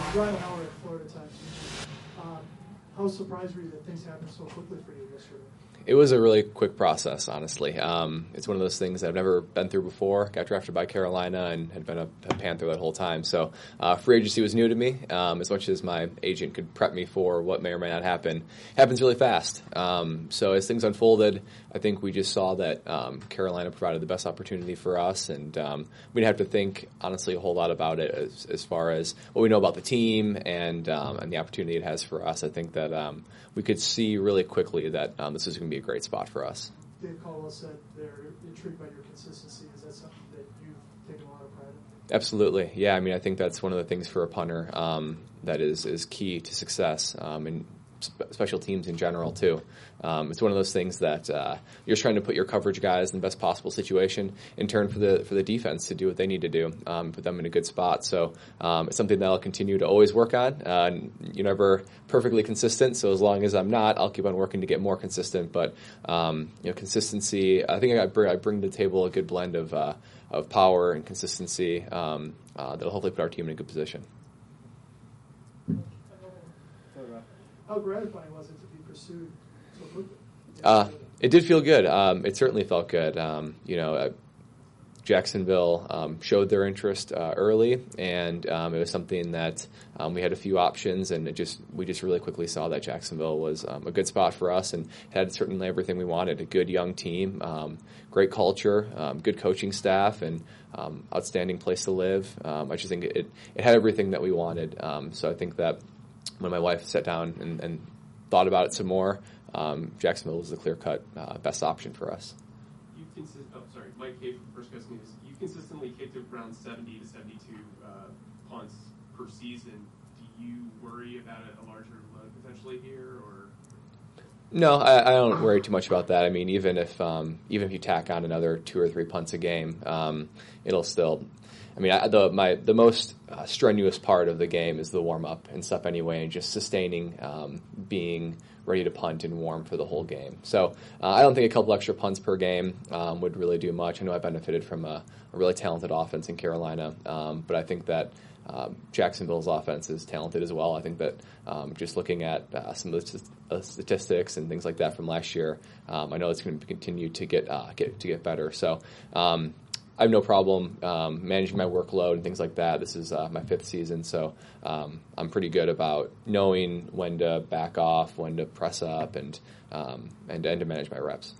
Ryan Howard at Florida Times. How surprised were you that things happened so quickly for you yesterday? It was a really quick process, honestly. It's one of those things that I've never been through before. Got drafted by Carolina and had been a Panther that whole time. So free agency was new to me. As much as my agent could prep me for what may or may not happen, it happens really fast. So as things unfolded, I think we just saw that Carolina provided the best opportunity for us, and we didn't have to think, honestly, a whole lot about it as far as what we know about the team and the opportunity it has for us. I think that we could see really quickly that this is going to be a great spot for us. Dave Caldwell said they're intrigued by your consistency. Is that something that you've taken a lot of pride in? Absolutely. Yeah, I mean, I think that's one of the things for a punter that is key to success and special teams in general, too. It's one of those things that you're trying to put your coverage guys in the best possible situation, in turn for the defense to do what they need to do, put them in a good spot. So it's something that I'll continue to always work on. You're never perfectly consistent, so as long as I'm not, I'll keep on working to get more consistent. But consistency, I think I bring to the table a good blend of power and consistency that'll hopefully put our team in a good position. How gratifying was it to be pursued so quickly? It did feel good. It certainly felt good. Jacksonville showed their interest early, and it was something that we had a few options, and we just really quickly saw that Jacksonville was a good spot for us and had certainly everything we wanted: a good young team, great culture, good coaching staff, and outstanding place to live. I just think it had everything that we wanted. So I think that when my wife sat down and thought about it some more, Jacksonville was the clear-cut best option for us. Mike Cave from First Coast News. You consistently kicked around 70 to 72 punts per season. Do you worry about a larger load potentially here, or? No, I don't worry too much about that. I mean, even if you tack on another 2 or 3 punts a game, it'll still. I mean, the most strenuous part of the game is the warm-up and stuff anyway, and just sustaining being ready to punt and warm for the whole game. So I don't think a couple extra punts per game would really do much. I know I benefited from a really talented offense in Carolina, but I think that Jacksonville's offense is talented as well. I think that just looking at some of the statistics and things like that from last year, I know it's going to continue to get better. So I have no problem managing my workload and things like that. This is my 5th season, so I'm pretty good about knowing when to back off, when to press up, and to manage my reps.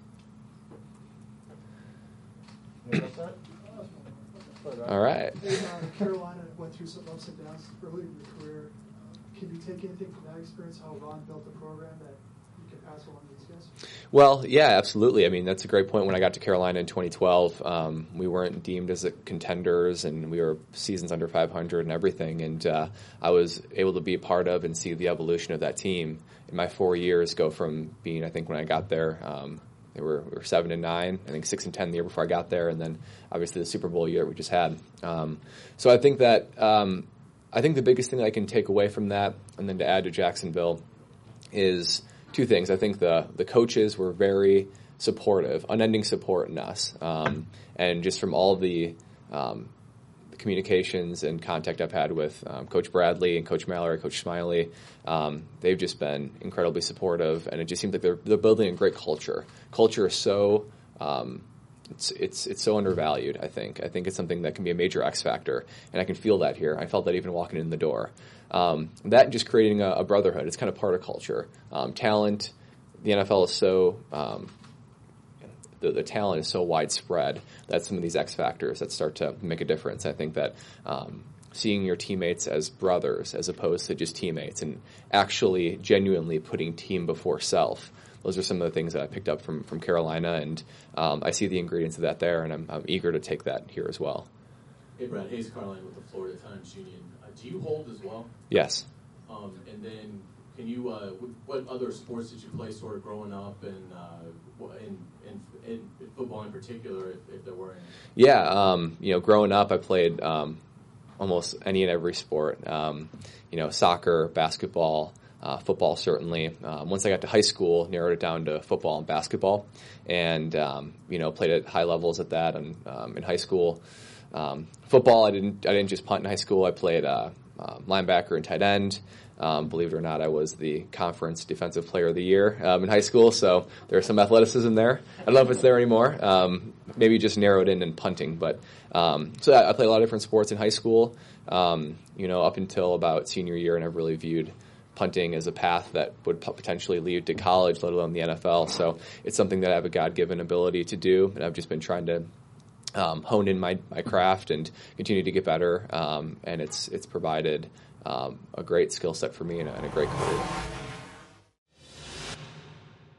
All right. Carolina went through some ups and downs early in your career. Can you take anything from that experience, how Ron built the program, that you can pass along to these guys? Well, yeah, absolutely. I mean, that's a great point. When I got to Carolina in 2012, we weren't deemed as contenders, and we were seasons under 500 and everything. And I was able to be a part of and see the evolution of that team in my 4 years go from being, I think, when I got there, we were 7-9, I think 6-10 the year before I got there, and then obviously the Super Bowl year we just had. So I think that I think the biggest thing I can take away from that, and then to add to Jacksonville, is 2 things. I think the coaches were very supportive, unending support in us, and just from all the communications and contact I've had with Coach Bradley and Coach Mallory, Coach Smiley, they've just been incredibly supportive, and it just seems like they're building a great culture. Culture is so it's so undervalued. I think it's something that can be a major X factor, and I can feel that here. I felt that even walking in the door. That and just creating a brotherhood. It's kind of part of culture. Talent. The NFL is so. The talent is so widespread that some of these X factors that start to make a difference. I think that seeing your teammates as brothers as opposed to just teammates, and actually genuinely putting team before self, those are some of the things that I picked up from Carolina, and I see the ingredients of that there, and I'm eager to take that here as well. Hey, Brad, Hayes Carline with the Florida Times Union. Do you hold as well? Yes. And then can you, what other sports did you play sort of growing up, and in football in particular, if there were any? Yeah, growing up I played almost any and every sport. Soccer, basketball, football certainly. Once I got to high school, narrowed it down to football and basketball, and played at high levels at that. And in high school, football, I didn't just punt in high school. I played linebacker and tight end. Believe it or not, I was the conference defensive player of the year in high school, so there's some athleticism there. I don't know if it's there anymore. Maybe just narrowed in punting, but so I played a lot of different sports in high school. Up until about senior year, and I've really viewed punting as a path that would potentially lead to college, let alone the NFL. So it's something that I have a God-given ability to do, and I've just been trying to hone in my craft and continue to get better. And it's provided a great skill set for me and a great career.